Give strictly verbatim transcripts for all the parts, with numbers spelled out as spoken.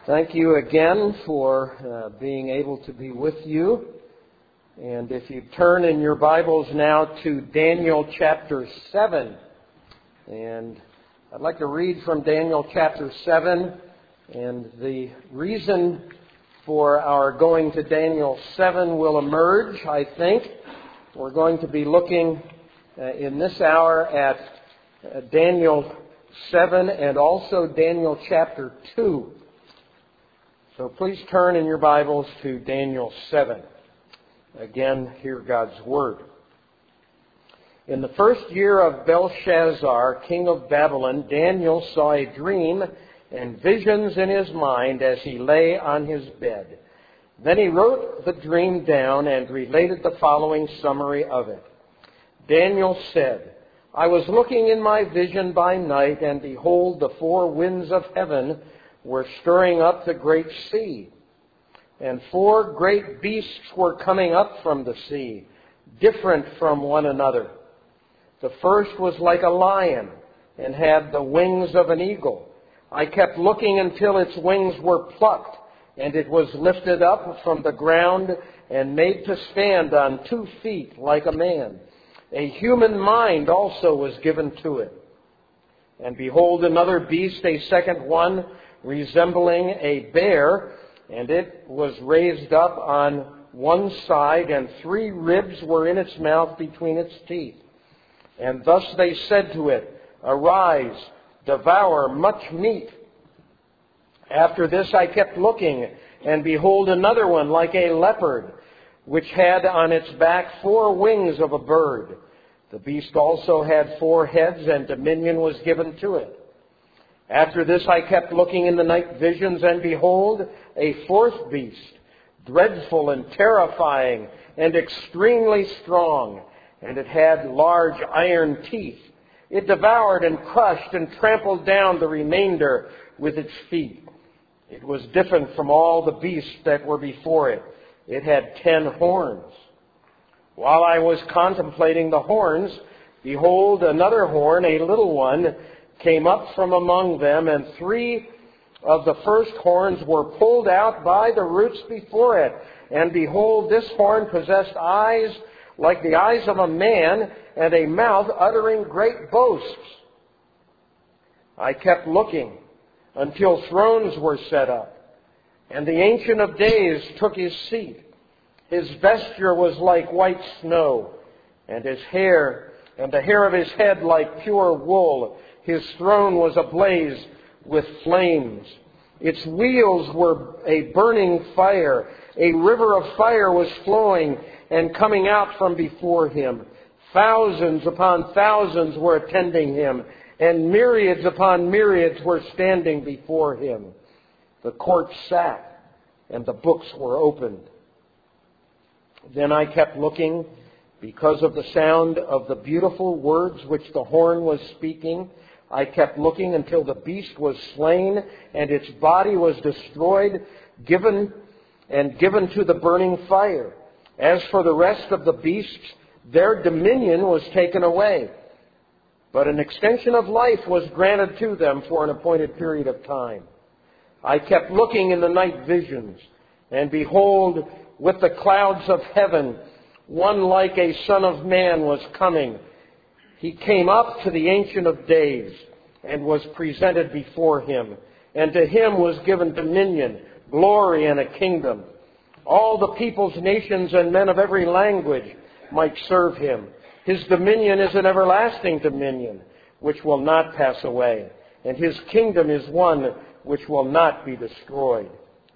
Thank you again for uh, being able to be with you. And if you turn in your Bibles now to Daniel chapter seven. And I'd like to read from Daniel chapter seven. And the reason for our going to Daniel seven will emerge, I think. We're going to be looking uh, in this hour at uh, Daniel seven and also Daniel chapter two. So please turn in your Bibles to Daniel seven. Again, hear God's Word. In the first year of Belshazzar, king of Babylon, Daniel saw a dream and visions in his mind as he lay on his bed. Then he wrote the dream down and related the following summary of it. Daniel said, I was looking in my vision by night, and behold, the four winds of heaven were stirring up the great sea. And four great beasts were coming up from the sea, different from one another. The first was like a lion and had the wings of an eagle. I kept looking until its wings were plucked, and it was lifted up from the ground and made to stand on two feet like a man. A human mind also was given to it. And behold, another beast, a second one, resembling a bear, and it was raised up on one side, and three ribs were in its mouth between its teeth. And thus they said to it, Arise, devour much meat. After this I kept looking, and behold, another one like a leopard, which had on its back four wings of a bird. The beast also had four heads, and dominion was given to it. After this I kept looking in the night visions, and behold, a fourth beast, dreadful and terrifying and extremely strong, and it had large iron teeth. It devoured and crushed and trampled down the remainder with its feet. It was different from all the beasts that were before it. It had ten horns. While I was contemplating the horns, behold, another horn, a little one, came up from among them, and three of the first horns were pulled out by the roots before it. And behold, this horn possessed eyes like the eyes of a man, and a mouth uttering great boasts. I kept looking until thrones were set up, and the Ancient of Days took his seat. His vesture was like white snow, and his hair, and the hair of his head like pure wool. His throne was ablaze with flames. Its wheels were a burning fire. A river of fire was flowing and coming out from before him. Thousands upon thousands were attending him, and myriads upon myriads were standing before him. The court sat, and the books were opened. Then I kept looking because of the sound of the beautiful words which the horn was speaking. I kept looking until the beast was slain, and its body was destroyed, given and given to the burning fire. As for the rest of the beasts, their dominion was taken away. But an extension of life was granted to them for an appointed period of time. I kept looking in the night visions, and behold, with the clouds of heaven, one like a son of man was coming. He came up to the Ancient of Days and was presented before him. And to him was given dominion, glory, and a kingdom. All the peoples, nations, and men of every language might serve him. His dominion is an everlasting dominion, which will not pass away. And his kingdom is one which will not be destroyed.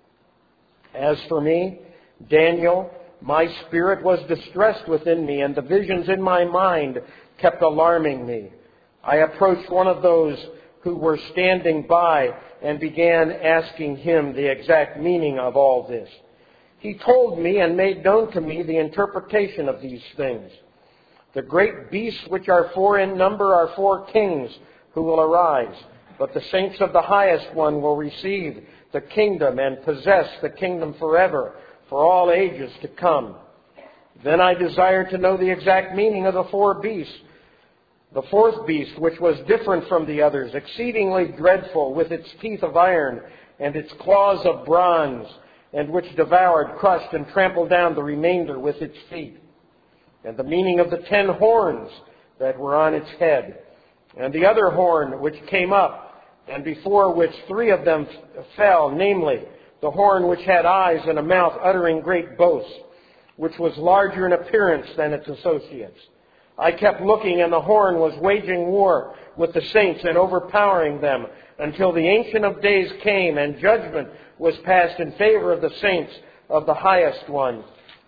As for me, Daniel, my spirit was distressed within me, and the visions in my mind kept alarming me. I approached one of those who were standing by and began asking him the exact meaning of all this. He told me and made known to me the interpretation of these things. The great beasts which are four in number are four kings who will arise, but the saints of the highest one will receive the kingdom and possess the kingdom forever, for all ages to come. Then I desired to know the exact meaning of the four beasts The fourth beast, which was different from the others, exceedingly dreadful, with its teeth of iron and its claws of bronze, and which devoured, crushed, and trampled down the remainder with its feet. And the meaning of the ten horns that were on its head. And the other horn which came up, and before which three of them fell, namely, the horn which had eyes and a mouth uttering great boasts, which was larger in appearance than its associates. I kept looking, and the horn was waging war with the saints and overpowering them, until the Ancient of Days came, and judgment was passed in favor of the saints of the Highest One.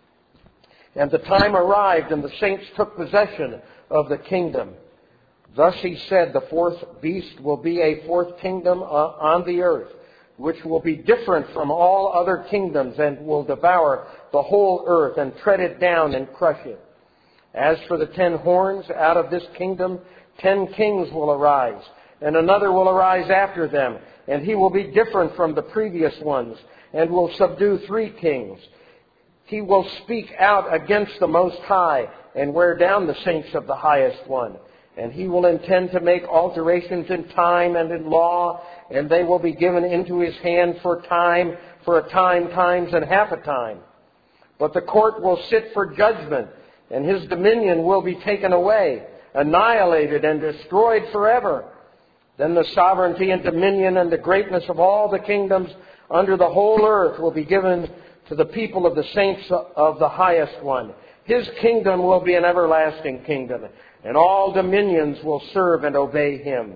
And the time arrived, and the saints took possession of the kingdom. Thus he said, the fourth beast will be a fourth kingdom on the earth, which will be different from all other kingdoms, and will devour the whole earth and tread it down and crush it. As for the ten horns, out of this kingdom ten kings will arise, and another will arise after them, and he will be different from the previous ones, and will subdue three kings. He will speak out against the Most High, and wear down the saints of the Highest One. And he will intend to make alterations in time and in law, and they will be given into his hand for time, for a time, times, and half a time. But the court will sit for judgment, and his dominion will be taken away, annihilated, and destroyed forever. Then the sovereignty and dominion and the greatness of all the kingdoms under the whole earth will be given to the people of the saints of the Highest One. His kingdom will be an everlasting kingdom, and all dominions will serve and obey him.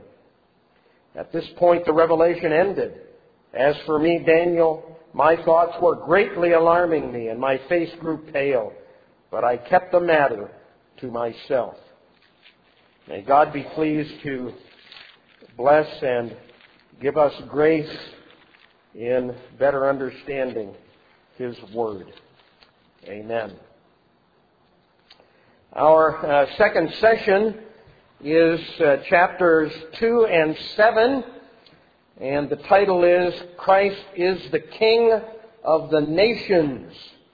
At this point, the revelation ended. As for me, Daniel, my thoughts were greatly alarming me, and my face grew pale. But I kept the matter to myself. May God be pleased to bless and give us grace in better understanding his word. Amen. Our uh, second session is uh, chapters two and seven, and the title is Christ is the King of the Nations.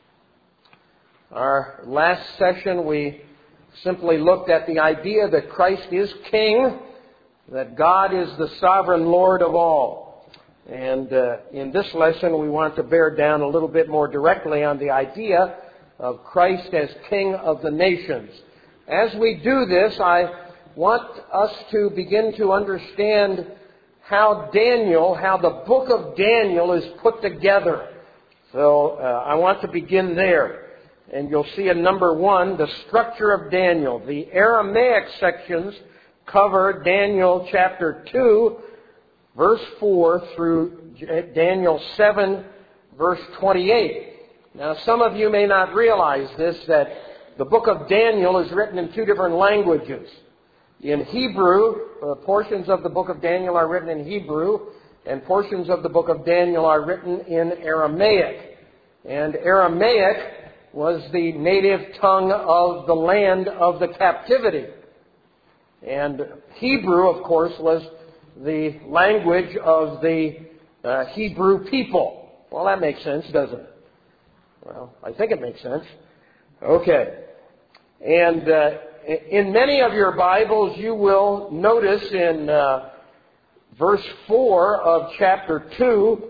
Our last session we simply looked at the idea that Christ is King, that God is the sovereign Lord of all. And uh, in this lesson we want to bear down a little bit more directly on the idea of Christ as King of the nations. As we do this, I want us to begin to understand how Daniel, how the book of Daniel is put together. So uh, I want to begin there. And you'll see in number one, the structure of Daniel. The Aramaic sections cover Daniel chapter two, verse four, through Daniel seven, verse twenty-eight. Now, some of you may not realize this, that the book of Daniel is written in two different languages. In Hebrew, uh, portions of the book of Daniel are written in Hebrew, and portions of the book of Daniel are written in Aramaic. And Aramaic was the native tongue of the land of the captivity. And Hebrew, of course, was the language of the uh, Hebrew people. Well, that makes sense, doesn't it? Well, I think it makes sense. Okay. And uh, in many of your Bibles, you will notice in uh, verse four of chapter two,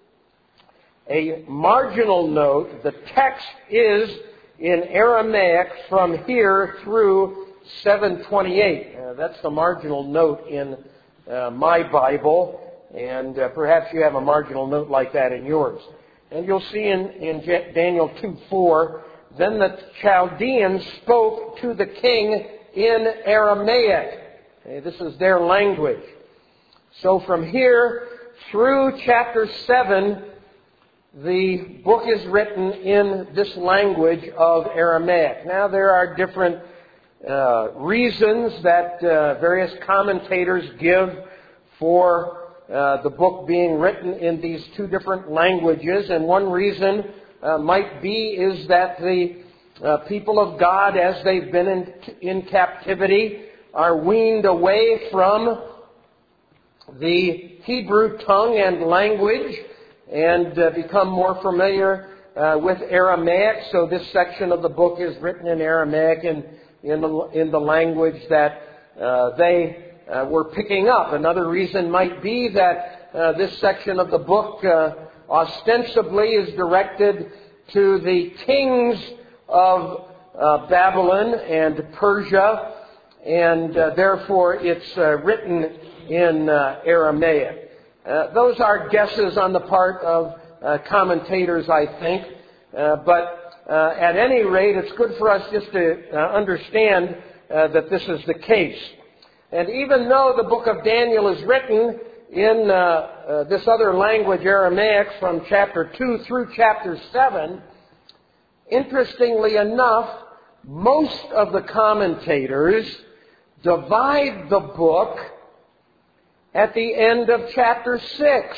a marginal note. The text is in Aramaic from here through seven twenty-eight. Uh, that's the marginal note in uh, my Bible, and uh, perhaps you have a marginal note like that in yours. And you'll see in, in Daniel two four, then the Chaldeans spoke to the king in Aramaic. Okay, this is their language. So from here through chapter seven, the book is written in this language of Aramaic. Now, there are different uh, reasons that uh, various commentators give for uh, the book being written in these two different languages. And one reason uh, might be is that the uh, people of God, as they've been in, in captivity, are weaned away from the Hebrew tongue and language, and uh, become more familiar uh, with Aramaic. So this section of the book is written in Aramaic, and in the, in the language that uh, they uh, were picking up. Another reason might be that uh, this section of the book uh, ostensibly is directed to the kings of uh, Babylon and Persia, and uh, therefore it's uh, written in uh, Aramaic. Uh, those are guesses on the part of uh, commentators, I think, uh, but uh, at any rate, it's good for us just to uh, understand uh, that this is the case. And even though the book of Daniel is written in uh, uh, this other language, Aramaic, from chapter two through chapter seven, interestingly enough, most of the commentators divide the book at the end of chapter six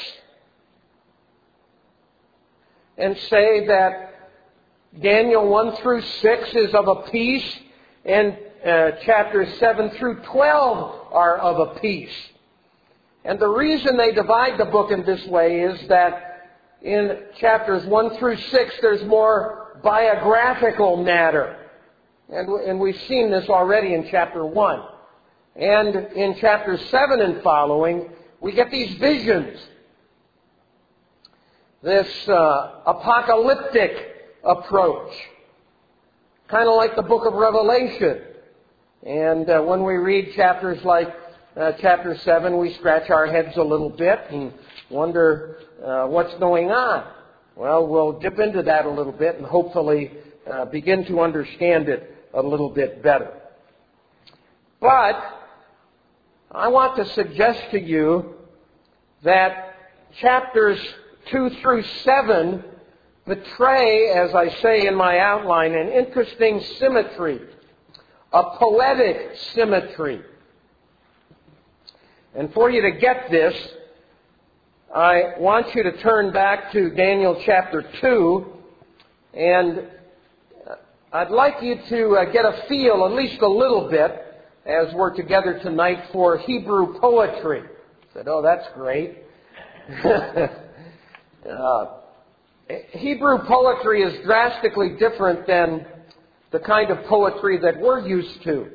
and say that Daniel one through six is of a piece, and uh, chapters seven through twelve are of a piece. And the reason they divide the book in this way is that in chapters one through six there's more biographical matter. And, and we've seen this already in chapter one. And in chapter seven and following, we get these visions. This uh, apocalyptic approach. Kind of like the book of Revelation. And uh, when we read chapters like uh, chapter seven, we scratch our heads a little bit and wonder uh, what's going on. Well, we'll dip into that a little bit and hopefully uh, begin to understand it a little bit better. But I want to suggest to you that chapters two through seven betray, as I say in my outline, an interesting symmetry, a poetic symmetry. And for you to get this, I want you to turn back to Daniel chapter two, and I'd like you to uh, get a feel, at least a little bit, as we're together tonight, for Hebrew poetry. I said, oh, that's great. uh, Hebrew poetry is drastically different than the kind of poetry that we're used to.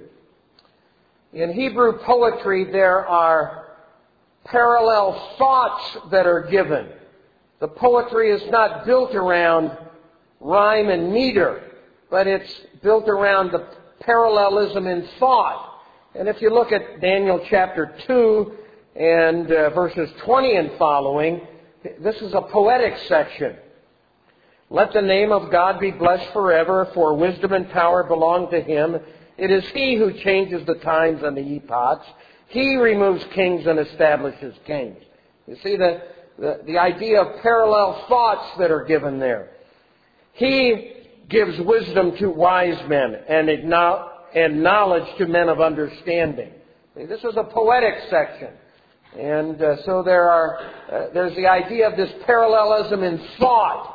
In Hebrew poetry, there are parallel thoughts that are given. The poetry is not built around rhyme and meter, but it's built around the parallelism in thought. And if you look at Daniel chapter two and uh, verses twenty and following, this is a poetic section. Let the name of God be blessed forever, for wisdom and power belong to Him. It is He who changes the times and the epochs. He removes kings and establishes kings. You see the, the, the idea of parallel thoughts that are given there. He gives wisdom to wise men and, and knowledge to men of understanding. See, this is a poetic section. And uh, so there are uh, there's the idea of this parallelism in thought.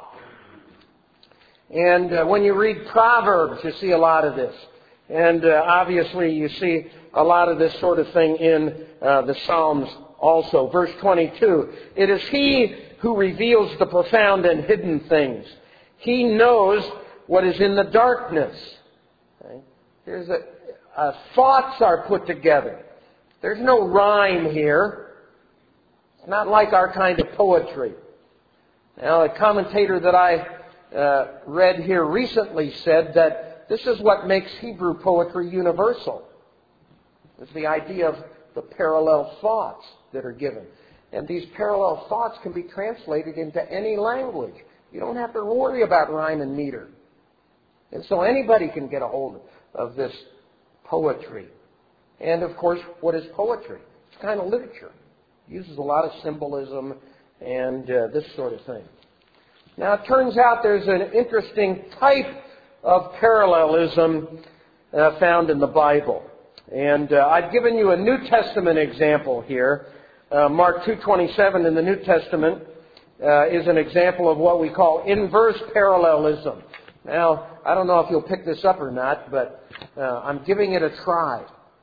And uh, when you read Proverbs, you see a lot of this. And uh, obviously you see a lot of this sort of thing in uh, the Psalms also. Verse twenty-two, it is He who reveals the profound and hidden things. He knows what is in the darkness. Okay? Here's a, uh, thoughts are put together. There's no rhyme here. It's not like our kind of poetry. Now, a commentator that I uh, read here recently said that this is what makes Hebrew poetry universal. It's the idea of the parallel thoughts that are given. And these parallel thoughts can be translated into any language. You don't have to worry about rhyme and meter. And so anybody can get a hold of this poetry. And of course, what is poetry? It's kind of literature. It uses a lot of symbolism and uh, this sort of thing. Now, it turns out there's an interesting type of parallelism uh, found in the Bible. And uh, I've given you a New Testament example here. Uh, Mark two twenty-seven in the New Testament uh, is an example of what we call inverse parallelism. Now, I don't know if you'll pick this up or not, but uh, I'm giving it a try.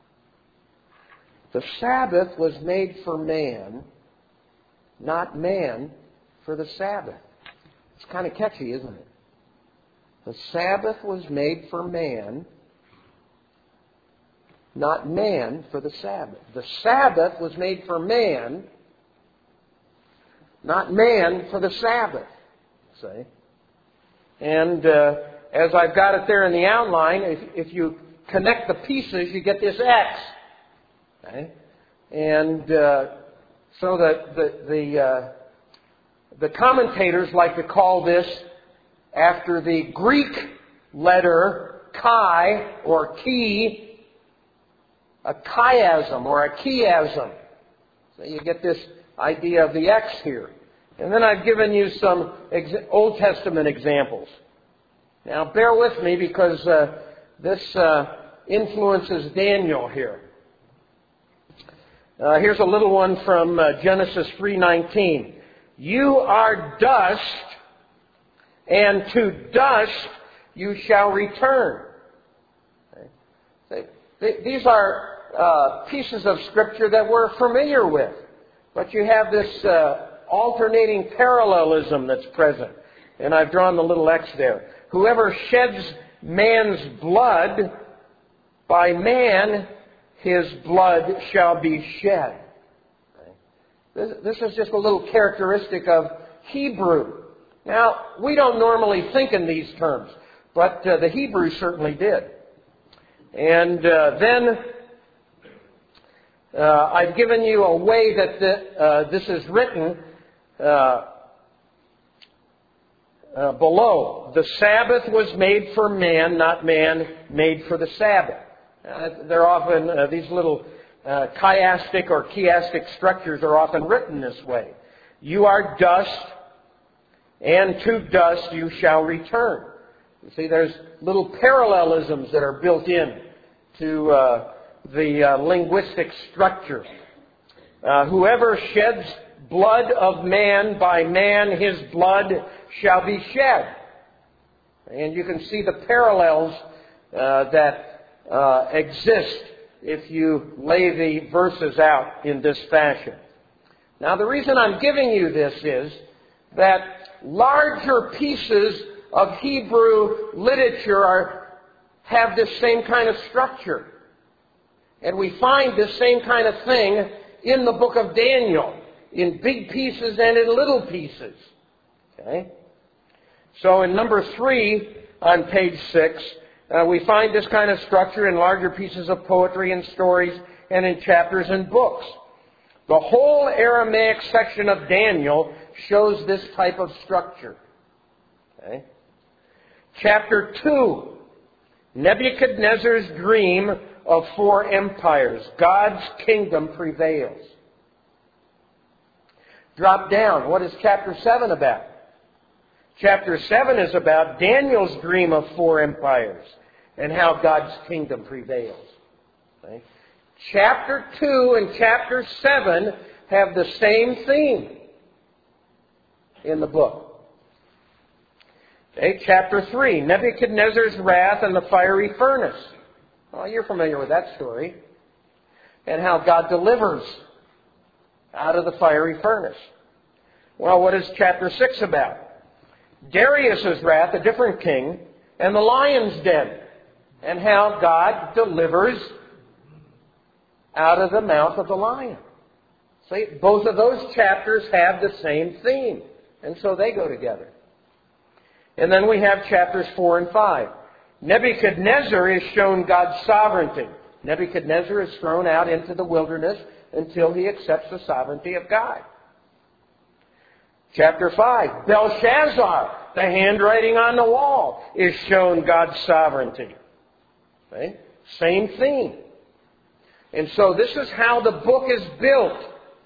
The Sabbath was made for man, not man for the Sabbath. It's kind of catchy, isn't it? The Sabbath was made for man, not man for the Sabbath. The Sabbath was made for man, not man for the Sabbath. See? And uh, as I've got it there in the outline, if, if you connect the pieces, you get this X. Okay? And uh, so that the the, uh, the commentators like to call this after the Greek letter chi or chi, a chiasm or a chiasm. So you get this idea of the X here. And then I've given you some ex- Old Testament examples. Now bear with me because uh, this uh, influences Daniel here. Uh, here's a little one from uh, Genesis three nineteen. You are dust, and to dust you shall return. Okay. These are uh, pieces of Scripture that we're familiar with. But you have this uh, alternating parallelism that's present. And I've drawn the little X there. Whoever sheds man's blood, by man his blood shall be shed. This, this is just a little characteristic of Hebrew. Now, we don't normally think in these terms, but uh, the Hebrews certainly did. And uh, then uh, I've given you a way that the, uh, this is written uh, uh, below. The Sabbath was made for man, not man made for the Sabbath. Uh, they're often, uh, these little uh, chiastic or chiastic structures are often written this way. You are dust, and to dust you shall return. You see, there's little parallelisms that are built in to uh, the uh, linguistic structure. Uh, whoever sheds blood of man, by man his blood shall be shed. And you can see the parallels uh, that uh, exist if you lay the verses out in this fashion. Now, the reason I'm giving you this is that larger pieces of Hebrew literature are, have this same kind of structure. And we find this same kind of thing in the book of Daniel, in big pieces and in little pieces. Okay? So in number three on page six, uh, we find this kind of structure in larger pieces of poetry and stories and in chapters and books. The whole Aramaic section of Daniel shows this type of structure. Okay? Chapter two, Nebuchadnezzar's dream of four empires. God's kingdom prevails. Drop down. What is chapter seven about? Chapter seven is about Daniel's dream of four empires and how God's kingdom prevails. Okay? Chapter two and chapter seven have the same theme in the book. Okay, chapter three, Nebuchadnezzar's wrath and the fiery furnace. Well, you're familiar with that story. And how God delivers out of the fiery furnace. Well, what is chapter six about? Darius' wrath, a different king, and the lion's den. And how God delivers out of the mouth of the lion. See, both of those chapters have the same theme. And so they go together. And then we have chapters four and five. Nebuchadnezzar is shown God's sovereignty. Nebuchadnezzar is thrown out into the wilderness until he accepts the sovereignty of God. Chapter five, Belshazzar, the handwriting on the wall, is shown God's sovereignty. Okay? Same theme. And so this is how the book is built.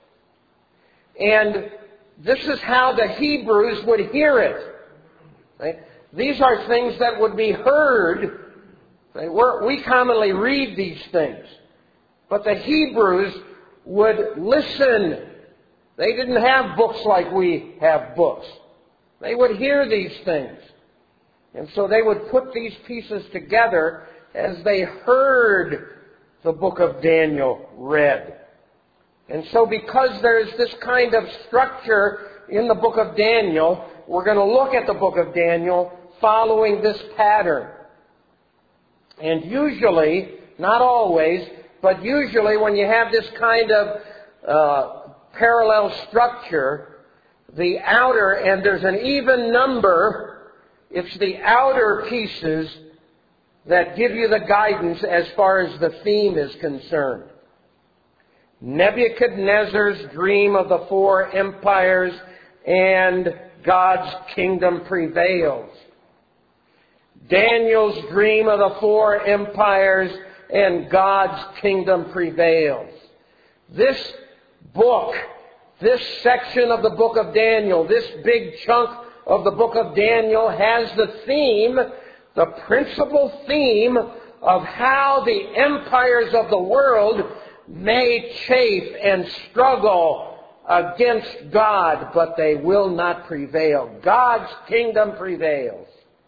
And this is how the Hebrews would hear it. Okay? These are things that would be heard. Okay? We're, we commonly read these things. But the Hebrews would listen. They didn't have books like we have books. They would hear these things. And so they would put these pieces together as they heard the book of Daniel read. And so because there's this kind of structure in the book of Daniel, we're going to look at the book of Daniel following this pattern. And usually, not always, but usually when you have this kind of uh, parallel structure, the outer, and there's an even number, it's the outer pieces that give you the guidance as far as the theme is concerned. Nebuchadnezzar's dream of the four empires and God's kingdom prevails. Daniel's dream of the four empires and God's kingdom prevails. This book, this section of the book of Daniel, this big chunk of the book of Daniel has the theme, the principal theme of how the empires of the world may chafe and struggle against God, but they will not prevail. God's kingdom prevails.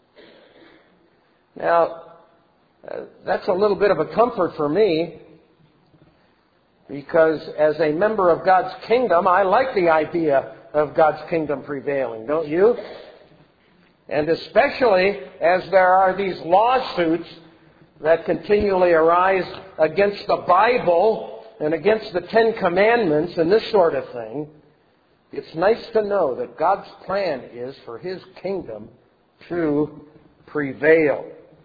Now, uh, that's a little bit of a comfort for me, because as a member of God's kingdom, I like the idea of God's kingdom prevailing, don't you? And especially as there are these lawsuits that continually arise against the Bible and against the Ten Commandments and this sort of thing, it's nice to know that God's plan is for His kingdom to prevail.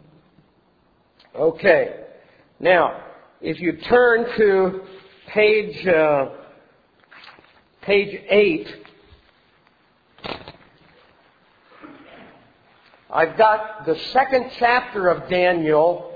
Okay. Now, if you turn to page uh, page eight, I've got the second chapter of Daniel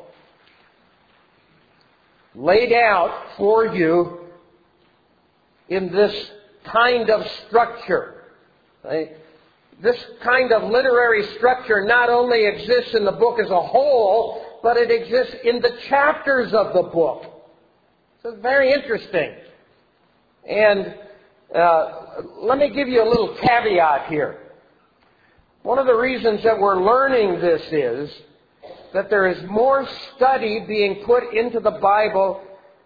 laid out for you in this kind of structure. Right? This kind of literary structure not only exists in the book as a whole, but it exists in the chapters of the book. So it's very interesting. And uh, let me give you a little caveat here. One of the reasons that we're learning this is that there is more study being put into the Bible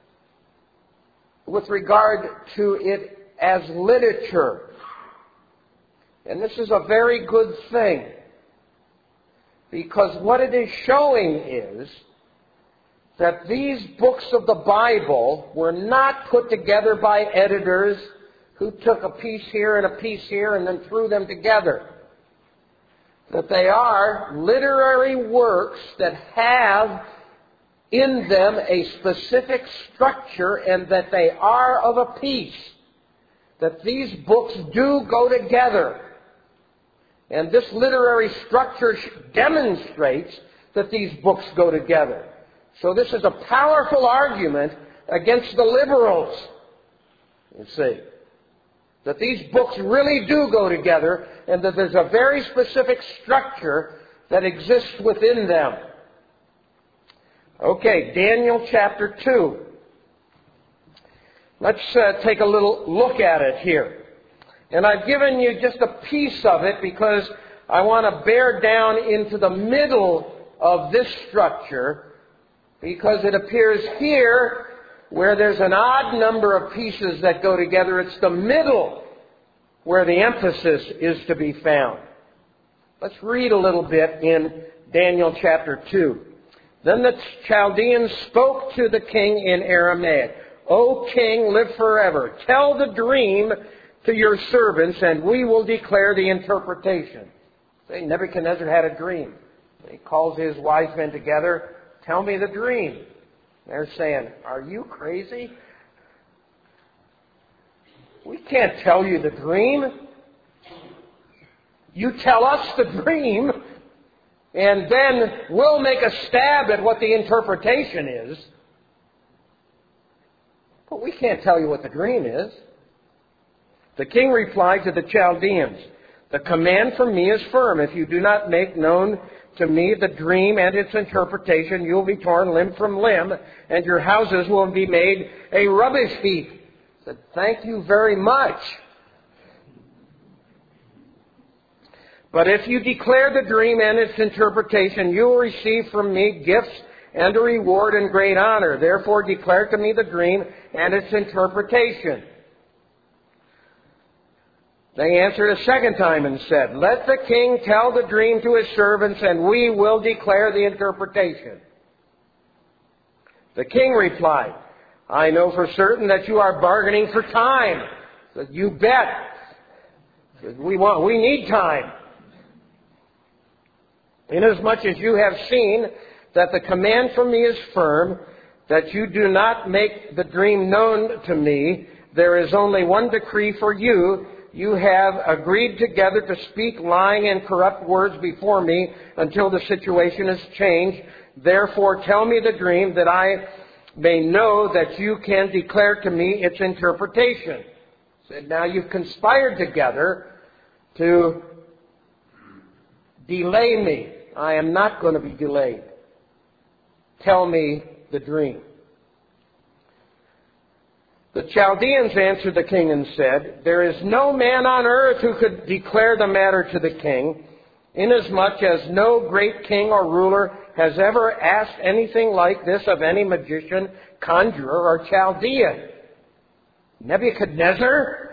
with regard to it as literature. And this is a very good thing, because what it is showing is that these books of the Bible were not put together by editors who took a piece here and a piece here and then threw them together. That they are literary works that have in them a specific structure, and that they are of a piece. That these books do go together. And this literary structure demonstrates that these books go together. So this is a powerful argument against the liberals, you see. That these books really do go together, and that there's a very specific structure that exists within them. Okay, Daniel chapter two. Let's uh, take a little look at it here. And I've given you just a piece of it because I want to bear down into the middle of this structure, because it appears here where there's an odd number of pieces that go together. It's the middle where the emphasis is to be found. Let's read a little bit in Daniel chapter two. Then the Chaldeans spoke to the king in Aramaic. O king, live forever. Tell the dream to your servants, and we will declare the interpretation. See, Nebuchadnezzar had a dream. He calls his wise men together. Tell me the dream. They're saying, are you crazy? We can't tell you the dream. You tell us the dream, and then we'll make a stab at what the interpretation is. But we can't tell you what the dream is. The king replied to the Chaldeans, the command from me is firm. If you do not make known to me the dream and its interpretation, you will be torn limb from limb, and your houses will be made a rubbish heap. I said, thank you very much. But if you declare the dream and its interpretation, you will receive from me gifts and a reward and great honor. Therefore declare to me the dream and its interpretation. They answered a second time and said, let the king tell the dream to his servants, and we will declare the interpretation. The king replied, I know for certain that you are bargaining for time. Said, you bet. Said, we want, we need time. Inasmuch as you have seen that the command from me is firm, that you do not make the dream known to me, there is only one decree for you. You have agreed together to speak lying and corrupt words before me until the situation is changed. Therefore, tell me the dream that I may know that you can declare to me its interpretation. So now you've conspired together to delay me. I am not going to be delayed. Tell me the dream. The Chaldeans answered the king and said, there is no man on earth who could declare the matter to the king, inasmuch as no great king or ruler has ever asked anything like this of any magician, conjurer, or Chaldean. Nebuchadnezzar?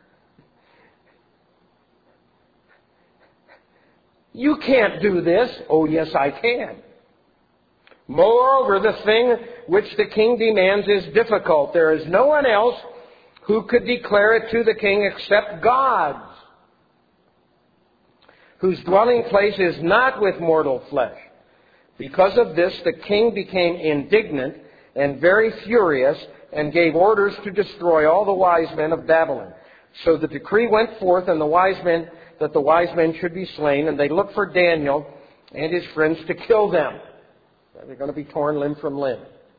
You can't do this. Oh, yes, I can. Moreover, the thing which the king demands is difficult. There is no one else who could declare it to the king except God, whose dwelling place is not with mortal flesh. Because of this, the king became indignant and very furious and gave orders to destroy all the wise men of Babylon. So the decree went forth and the wise men, that the wise men should be slain, and they looked for Daniel and his friends to kill them. They're going to be torn limb from limb.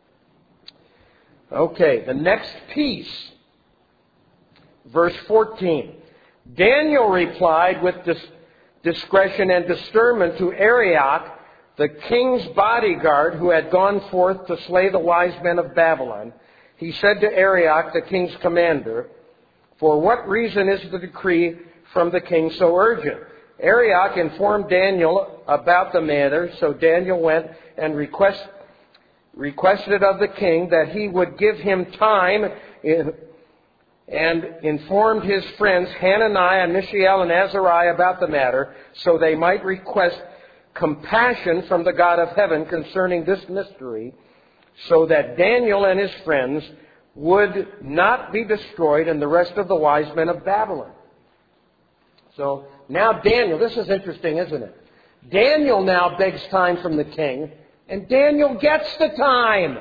Okay, the next piece. Verse fourteen. Daniel replied with dis- discretion and discernment to Arioch, the king's bodyguard who had gone forth to slay the wise men of Babylon. He said to Arioch, the king's commander, for what reason is the decree from the king so urgent? Arioch informed Daniel about the matter, so Daniel went and request, requested of the king that he would give him time in, and informed his friends Hananiah, Mishael, and Azariah about the matter, so they might request compassion from the God of heaven concerning this mystery, so that Daniel and his friends would not be destroyed and the rest of the wise men of Babylon. So now Daniel, this is interesting, isn't it? Daniel now begs time from the king, and Daniel gets the time.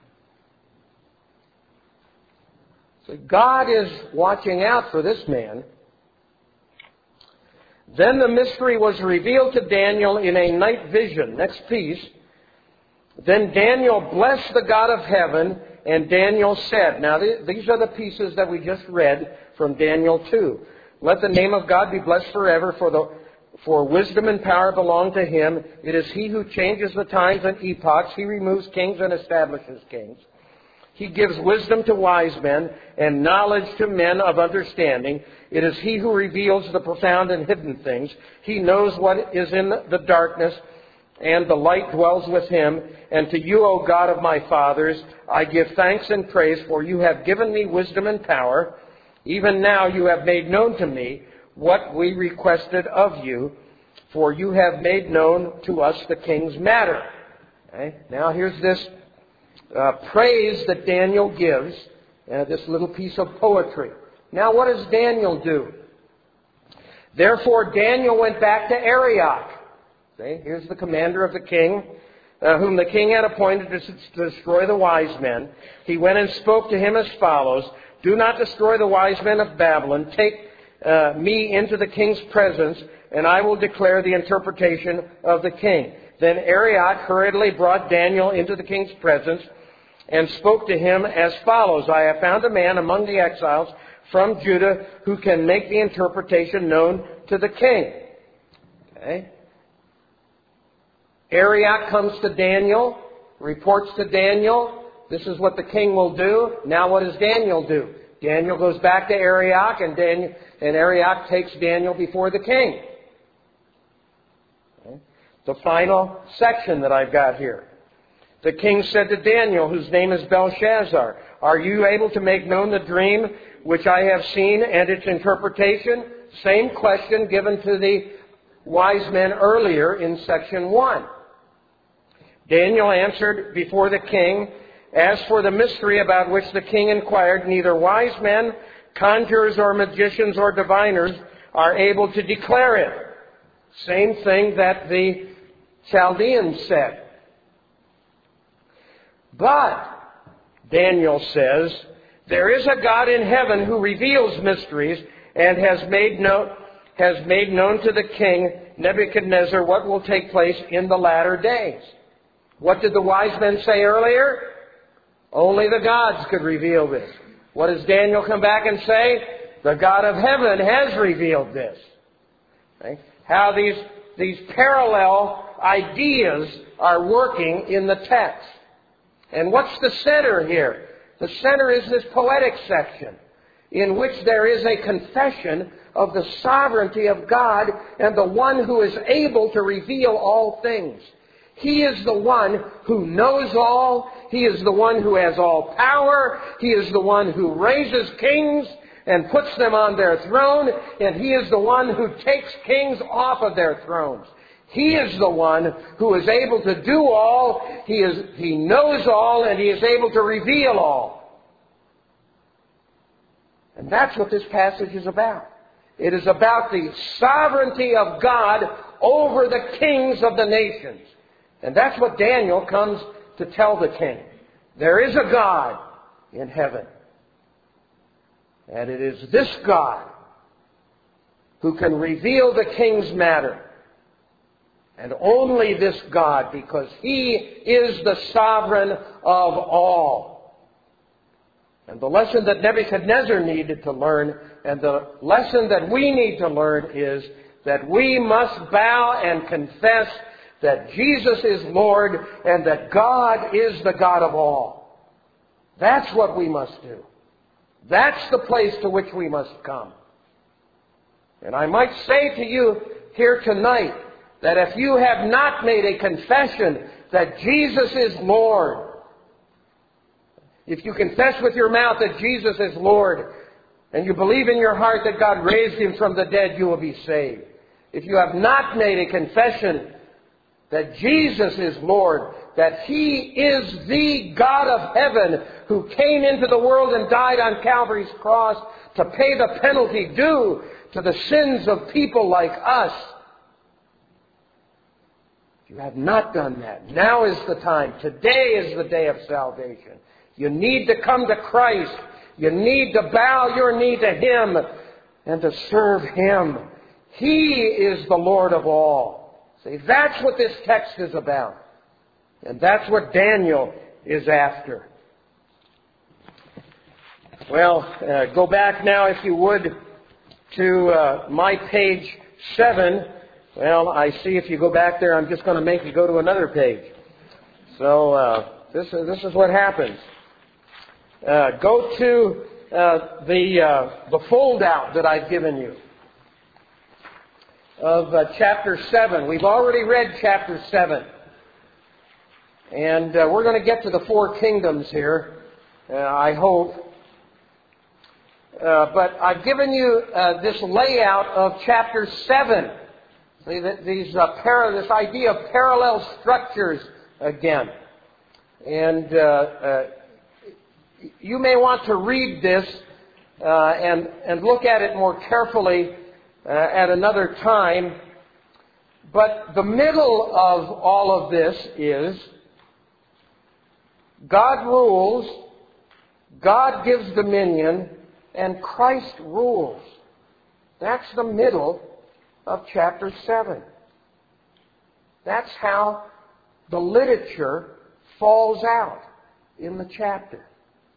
So God is watching out for this man. Then the mystery was revealed to Daniel in a night vision. Next piece. Then Daniel blessed the God of heaven, and Daniel said, now these are the pieces that we just read from Daniel two. Let the name of God be blessed forever, for the for wisdom and power belong to Him. It is He who changes the times and epochs. He removes kings and establishes kings. He gives wisdom to wise men and knowledge to men of understanding. It is He who reveals the profound and hidden things. He knows what is in the darkness, and the light dwells with Him. And to you, O God of my fathers, I give thanks and praise, for you have given me wisdom and power. Even now you have made known to me what we requested of you, for you have made known to us the king's matter. Okay? Now here's this uh, praise that Daniel gives, uh, this little piece of poetry. Now what does Daniel do? Therefore Daniel went back to Arioch. Okay? Here's the commander of the king, uh, whom the king had appointed to, to destroy the wise men. He went and spoke to him as follows. Do not destroy the wise men of Babylon. Take uh, me into the king's presence, and I will declare the interpretation of the king. Then Arioch hurriedly brought Daniel into the king's presence and spoke to him as follows. I have found a man among the exiles from Judah who can make the interpretation known to the king. Okay. Arioch comes to Daniel, reports to Daniel. This is what the king will do. Now what does Daniel do? Daniel goes back to Arioch, and, Daniel, and Arioch takes Daniel before the king. Okay. The final section that I've got here. The king said to Daniel, whose name is Belshazzar, are you able to make known the dream which I have seen and its interpretation? Same question given to the wise men earlier in section one. Daniel answered before the king As for the mystery about which the king inquired, neither wise men, conjurers or magicians or diviners are able to declare it. Same thing that the Chaldeans said. But, Daniel says, there is a God in heaven who reveals mysteries and has made known, has made known to the king Nebuchadnezzar what will take place in the latter days. What did the wise men say earlier? Only the gods could reveal this. What does Daniel come back and say? The God of heaven has revealed this. Okay? How these, these parallel ideas are working in the text. And what's the center here? The center is this poetic section in which there is a confession of the sovereignty of God and the one who is able to reveal all things. He is the one who knows all. He is the one who has all power. He is the one who raises kings and puts them on their throne. And He is the one who takes kings off of their thrones. He is the one who is able to do all. He is, He knows all, and He is able to reveal all. And that's what this passage is about. It is about the sovereignty of God over the kings of the nations. And that's what Daniel comes to tell the king. There is a God in heaven. And it is this God who can reveal the king's matter. And only this God, because He is the sovereign of all. And the lesson that Nebuchadnezzar needed to learn, and the lesson that we need to learn, is that we must bow and confess that Jesus is Lord and that God is the God of all. That's what we must do. That's the place to which we must come. And I might say to you here tonight that if you have not made a confession that Jesus is Lord, if you confess with your mouth that Jesus is Lord, and you believe in your heart that God raised Him from the dead, you will be saved. If you have not made a confession that Jesus is Lord, that He is the God of heaven who came into the world and died on Calvary's cross to pay the penalty due to the sins of people like us. If you have not done that, now is the time. Today is the day of salvation. You need to come to Christ. You need to bow your knee to Him and to serve Him. He is the Lord of all. See, that's what this text is about. And that's what Daniel is after. Well, uh, go back now, if you would, to uh, my page seven. Well, I see if you go back there, I'm just going to make you go to another page. So uh, this, is, this is what happens. Uh, go to uh, the, uh, the fold-out that I've given you of uh, chapter seven. We've already read chapter seven. And uh, we're going to get to the four kingdoms here, uh, I hope. Uh, but I've given you uh, this layout of chapter seven. See, these, uh, para- this idea of parallel structures again. And uh, uh, you may want to read this uh, and, and look at it more carefully uh, at another time. But the middle of all of this is God rules, God gives dominion, and Christ rules. That's the middle of chapter seven. That's how the literature falls out in the chapter.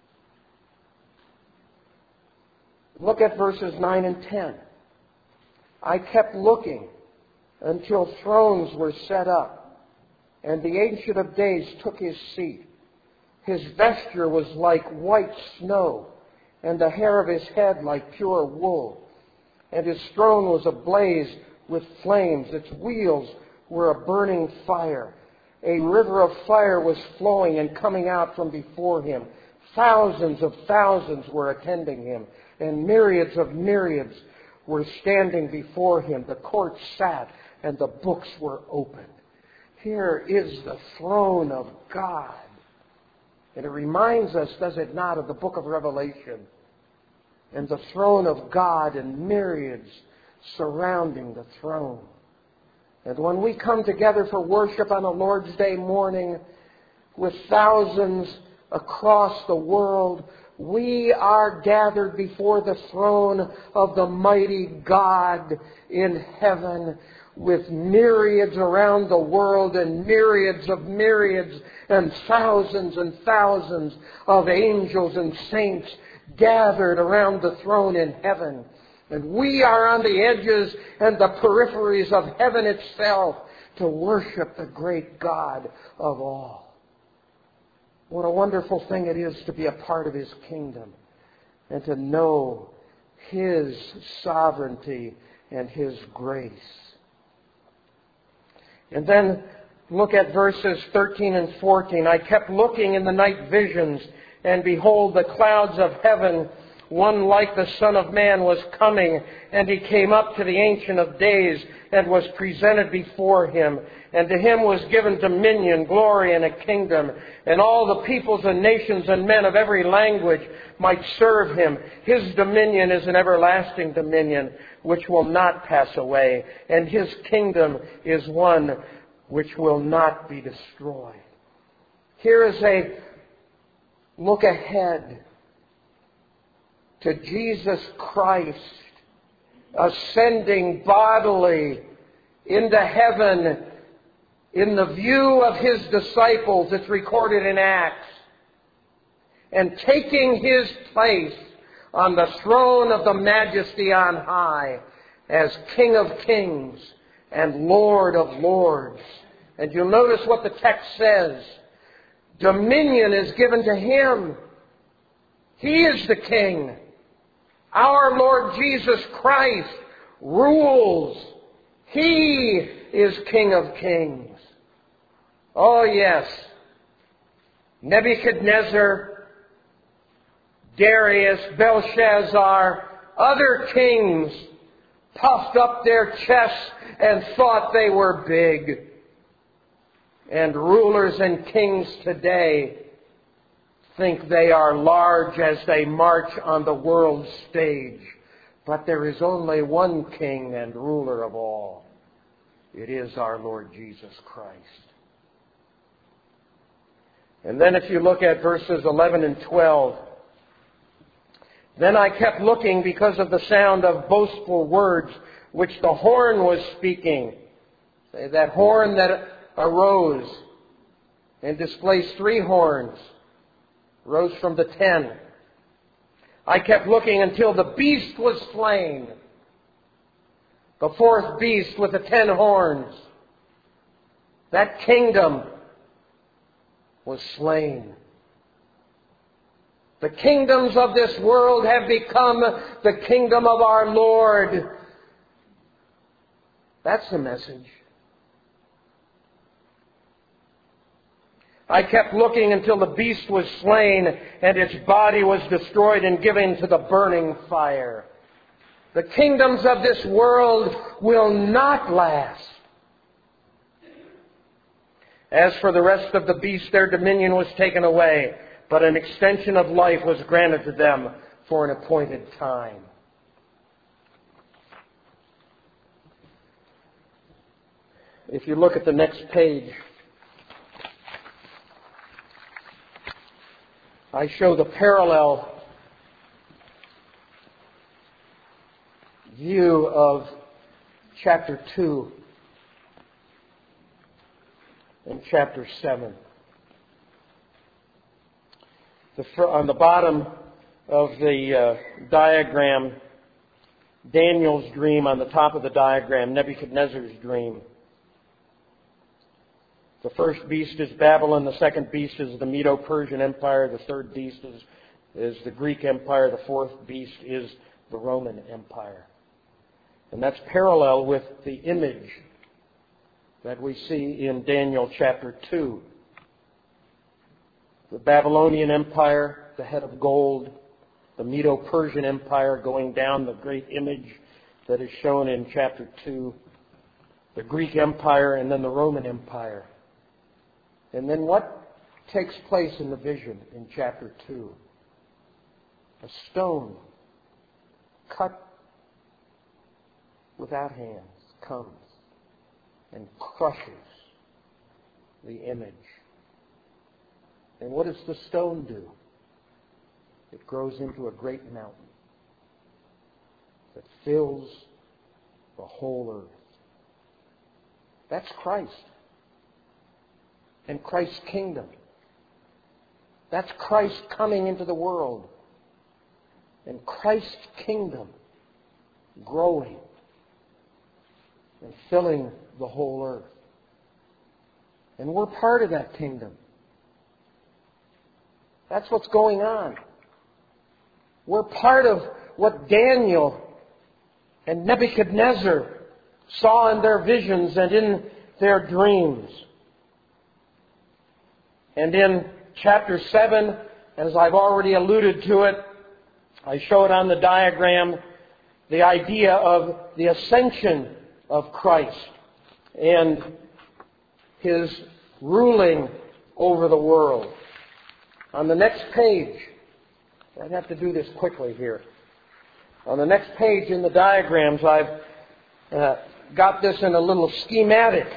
Look at verses nine and ten. I kept looking until thrones were set up, and the Ancient of Days took his seat. His vesture was like white snow, and the hair of his head like pure wool. And his throne was ablaze with flames. Its wheels were a burning fire. A river of fire was flowing and coming out from before him. Thousands of thousands were attending him, and myriads of myriads were standing before him. The court sat, and the books were opened. Here is the throne of God. And it reminds us, does it not, of the book of Revelation and the throne of God and myriads surrounding the throne. And when we come together for worship on a Lord's Day morning with thousands across the world, we are gathered before the throne of the mighty God in heaven, with myriads around the world and myriads of myriads and thousands and thousands of angels and saints gathered around the throne in heaven. And we are on the edges and the peripheries of heaven itself to worship the great God of all. What a wonderful thing it is to be a part of His kingdom and to know His sovereignty and His grace. And then look at verses thirteen and fourteen. I kept looking in the night visions, and behold, the clouds of heaven, one like the Son of Man, was coming, and He came up to the Ancient of Days and was presented before Him. And to Him was given dominion, glory, and a kingdom, and all the peoples and nations and men of every language might serve Him. His dominion is an everlasting dominion which will not pass away, and His kingdom is one which will not be destroyed. Here is a look ahead to Jesus Christ ascending bodily into heaven in the view of His disciples. It's recorded in Acts. And taking His place on the throne of the Majesty on high as King of Kings and Lord of Lords. And you'll notice what the text says. Dominion is given to Him. He is the King. Our Lord Jesus Christ rules. He is King of Kings. Oh yes, Nebuchadnezzar, Darius, Belshazzar, other kings puffed up their chests and thought they were big. And rulers and kings today think they are large as they march on the world stage. But there is only one King and ruler of all. It is our Lord Jesus Christ. And then if you look at verses eleven and twelve, then I kept looking because of the sound of boastful words which the horn was speaking. That horn that arose and displaced three horns, rose from the ten. I kept looking until the beast was slain. The fourth beast with the ten horns. That kingdom was slain. The kingdoms of this world have become the kingdom of our Lord. That's the message. I kept looking until the beast was slain and its body was destroyed and given to the burning fire. The kingdoms of this world will not last. As for the rest of the beasts, their dominion was taken away, but an extension of life was granted to them for an appointed time. If you look at the next page, I show the parallel view of chapter two and chapter seven. The, on the bottom of the uh, diagram, Daniel's dream. On the top of the diagram, Nebuchadnezzar's dream. The first beast is Babylon. The second beast is the Medo-Persian Empire. The third beast is, is the Greek Empire. The fourth beast is the Roman Empire. And that's parallel with the image that we see in Daniel chapter two. The Babylonian Empire, the head of gold. The Medo-Persian Empire going down, the great image that is shown in chapter two. The Greek Empire and then the Roman Empire. And then what takes place in the vision in chapter two. A stone cut without hands comes and crushes the image. And what does the stone do? It grows into a great mountain that fills the whole earth. That's Christ and Christ's kingdom. That's Christ coming into the world and Christ's kingdom growing and filling the whole earth. And we're part of that kingdom. That's what's going on. We're part of what Daniel and Nebuchadnezzar saw in their visions and in their dreams. And in chapter seven, as I've already alluded to it, I show it on the diagram, the idea of the ascension of Christ and His ruling over the world. On the next page, I'd have to do this quickly here. On the next page in the diagrams, I've uh, got this in a little schematic.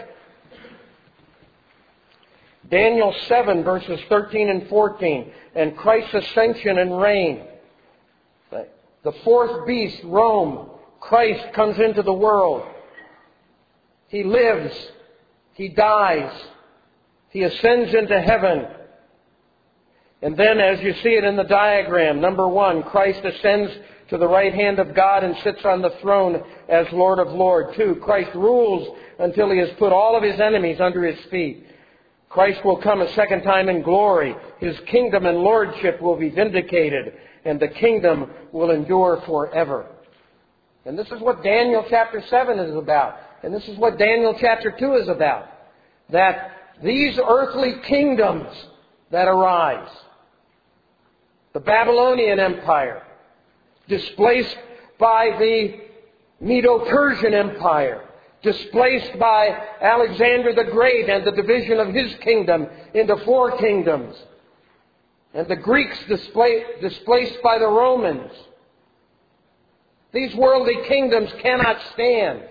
Daniel seven, verses thirteen and fourteen, and Christ's ascension and reign. The fourth beast, Rome, Christ comes into the world. He lives. He dies. He ascends into heaven. And then, as you see it in the diagram, number one, Christ ascends to the right hand of God and sits on the throne as Lord of Lords. Two, Christ rules until He has put all of His enemies under His feet. Christ will come a second time in glory. His kingdom and lordship will be vindicated, and the kingdom will endure forever. And this is what Daniel chapter seven is about. And this is what Daniel chapter two is about. That these earthly kingdoms that arise, the Babylonian Empire, displaced by the Medo-Persian Empire, displaced by Alexander the Great and the division of his kingdom into four kingdoms, and the Greeks displaced, displaced by the Romans. These worldly kingdoms cannot stand.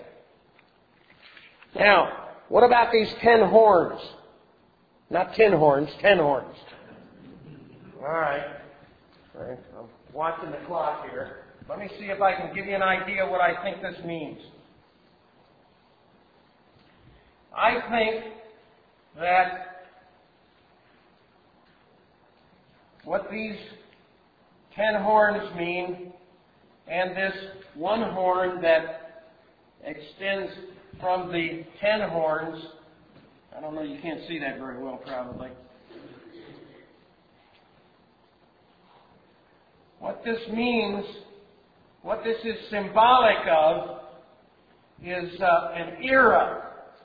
Now, what about these ten horns? Not tin horns, ten horns. All right. All right. I'm watching the clock here. Let me see if I can give you an idea what I think this means. I think that what these ten horns mean, and this one horn that extends from the ten horns, I don't know, you can't see that very well probably. What this means, what this is symbolic of, is uh, an era.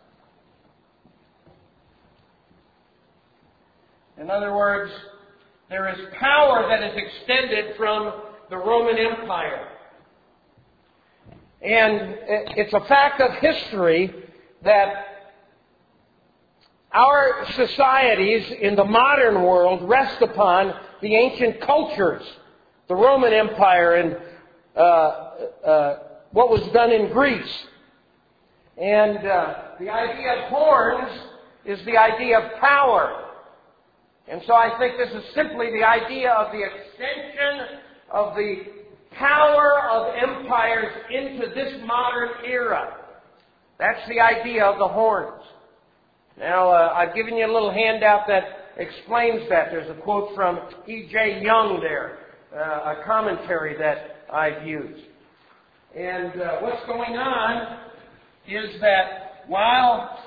In other words, there is power that is extended from the Roman Empire. And it's a fact of history that our societies in the modern world rest upon the ancient cultures, the Roman Empire and uh, uh, what was done in Greece. And uh, the idea of horns is the idea of power. And so I think this is simply the idea of the extension of the power of empires into this modern era. That's the idea of the horns. Now, uh, I've given you a little handout that explains that. There's a quote from E J Young there, uh, a commentary that I've used. And uh, what's going on is that while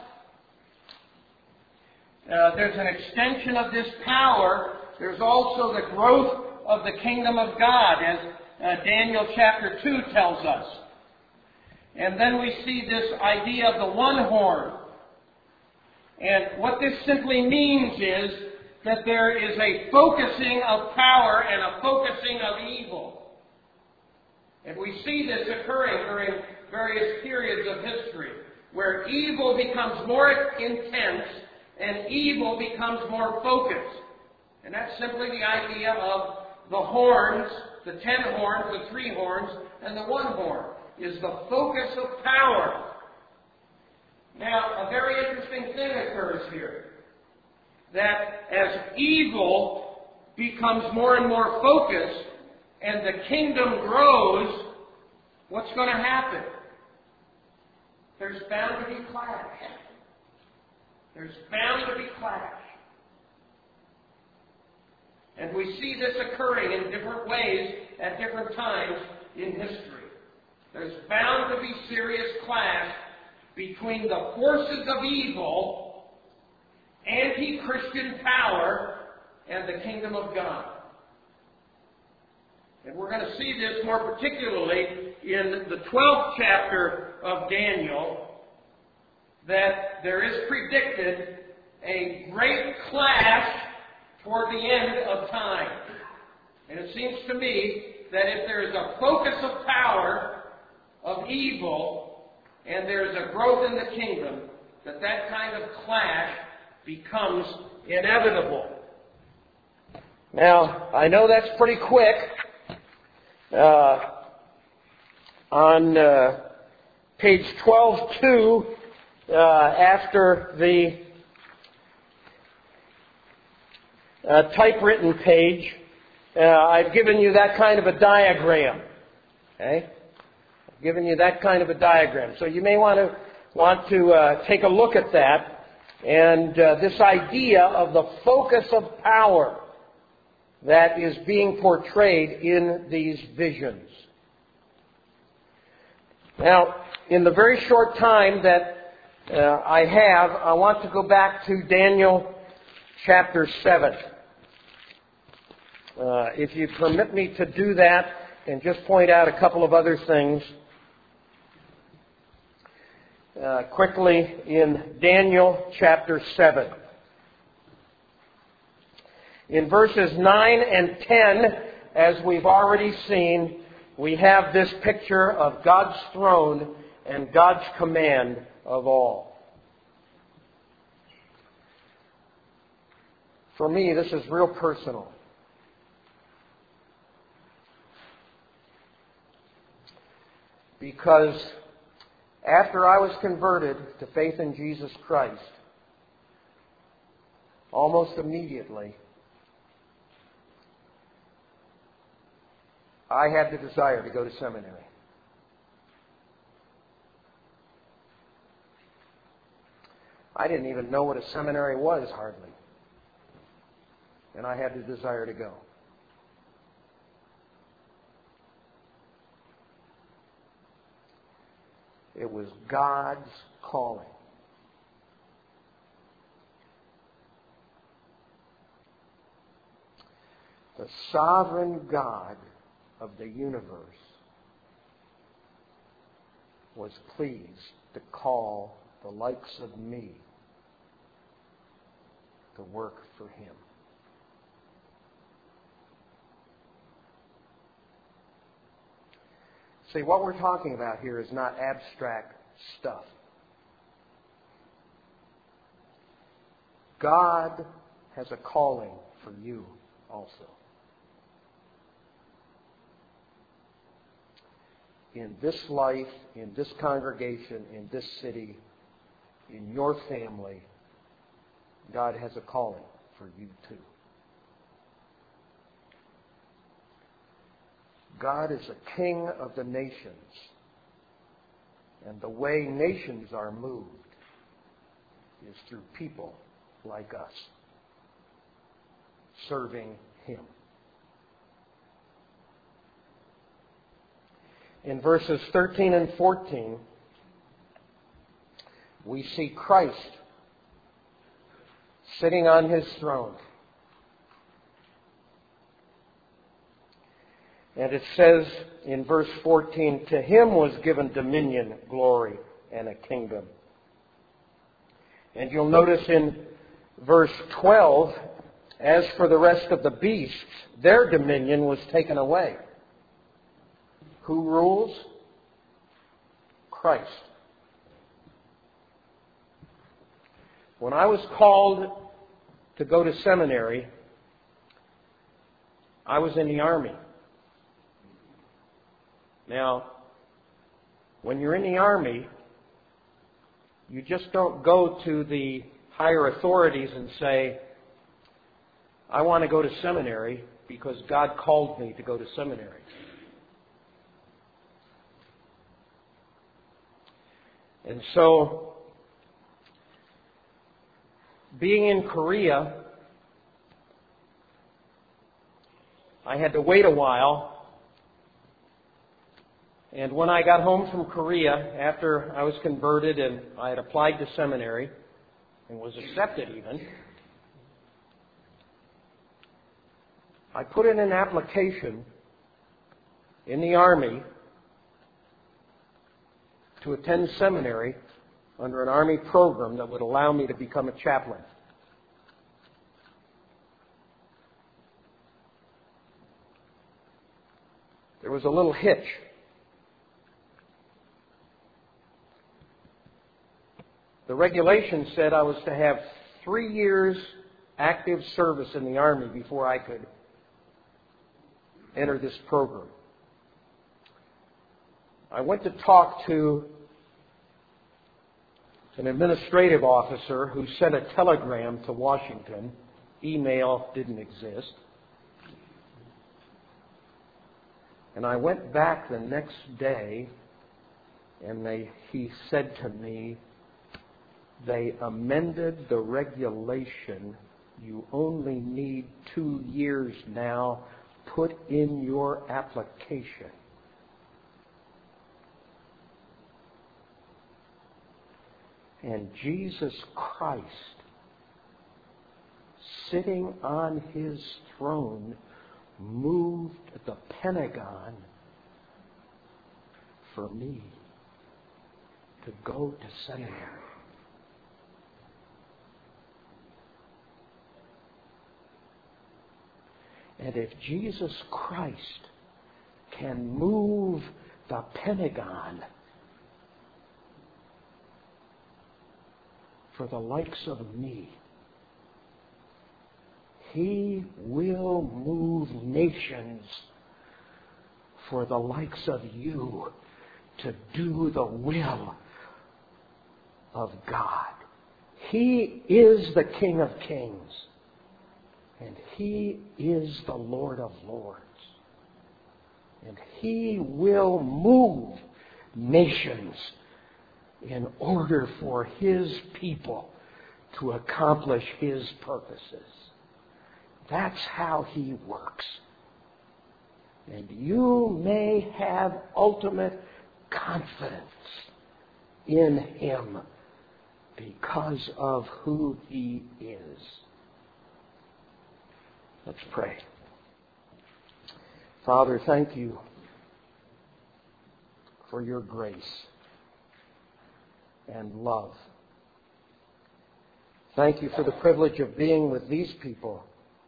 Uh, there's an extension of this power, there's also the growth of the kingdom of God, as uh, Daniel chapter two tells us. And then we see this idea of the one horn. And what this simply means is that there is a focusing of power and a focusing of evil. And we see this occurring during various periods of history, where evil becomes more intense and evil becomes more focused. And that's simply the idea of the horns, the ten horns, the three horns, and the one horn, is the focus of power. Now, a very interesting thing occurs here. That as evil becomes more and more focused, and the kingdom grows, what's going to happen? There's bound to be clash. There's bound to be clash. And we see this occurring in different ways at different times in history. There's bound to be serious clash between the forces of evil, anti-Christian power, and the kingdom of God. And we're going to see this more particularly in the twelfth chapter of Daniel, that there is predicted a great clash toward the end of time. And it seems to me that if there is a focus of power of evil and there is a growth in the kingdom, that that kind of clash becomes inevitable. Now, I know that's pretty quick. Uh, on uh, page twelve two, uh, after the uh, typewritten page, uh, I've given you that kind of a diagram. Okay? I've given you that kind of a diagram. So you may want to want to uh, take a look at that, and uh, this idea of the focus of power that is being portrayed in these visions. Now, in the very short time that uh, I have, I want to go back to Daniel chapter seven. Uh, if you permit me to do that, and just point out a couple of other things. Uh, quickly, in Daniel chapter seven. In verses nine and ten, as we've already seen, we have this picture of God's throne and God's command of all. For me, this is real personal. Because after I was converted to faith in Jesus Christ, almost immediately, I had the desire to go to seminary. I didn't even know what a seminary was, hardly. And I had the desire to go. It was God's calling. The sovereign God of the universe was pleased to call the likes of me to work for Him. See, what we're talking about here is not abstract stuff. God has a calling for you also. In this life, in this congregation, in this city, in your family, God has a calling for you too. God is a king of the nations, and the way nations are moved is through people like us, serving Him. In verses thirteen and fourteen, we see Christ sitting on His throne. And it says in verse fourteen, to Him was given dominion, glory, and a kingdom. And you'll notice in verse twelve, as for the rest of the beasts, their dominion was taken away. Who rules? Christ. When I was called to go to seminary, I was in the Army. Now, when you're in the Army, you just don't go to the higher authorities and say, I want to go to seminary because God called me to go to seminary. And so, being in Korea, I had to wait a while. And when I got home from Korea, after I was converted and I had applied to seminary and was accepted even, I put in an application in the Army to attend seminary under an Army program that would allow me to become a chaplain. There was a little hitch. The regulation said I was to have three years active service in the Army before I could enter this program. I went to talk to an administrative officer who sent a telegram to Washington. Email didn't exist. And I went back the next day, and they, he said to me, they amended the regulation. You only need two years now. Put in your application. And Jesus Christ, sitting on His throne, moved the Pentagon for me to go to seminary. And if Jesus Christ can move the Pentagon for the likes of me, He will move nations for the likes of you to do the will of God. He is the King of Kings, and He is the Lord of Lords. And He will move nations in order for His people to accomplish His purposes. That's how He works. And you may have ultimate confidence in Him because of who He is. Let's pray. Father, thank you for your grace and love. Thank you for the privilege of being with these people.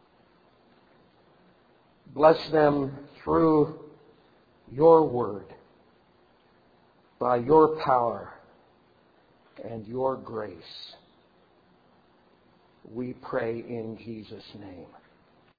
Bless them through your word, by your power and your grace. We pray in Jesus' name.